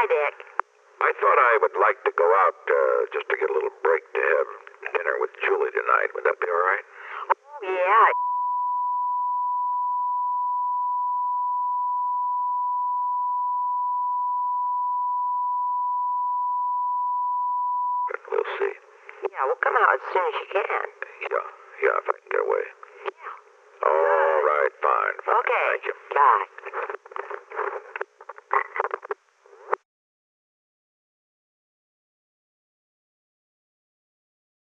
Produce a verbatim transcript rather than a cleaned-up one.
Hi, Dick. I thought I would like to go out uh, just to get a little break to have dinner with Julie tonight. Would that be all right? Oh, yeah. We'll see. Yeah, we'll come out as soon as you can. Yeah, yeah, if I can get away. Yeah. All right, fine, fine. Okay. Thank you. Bye.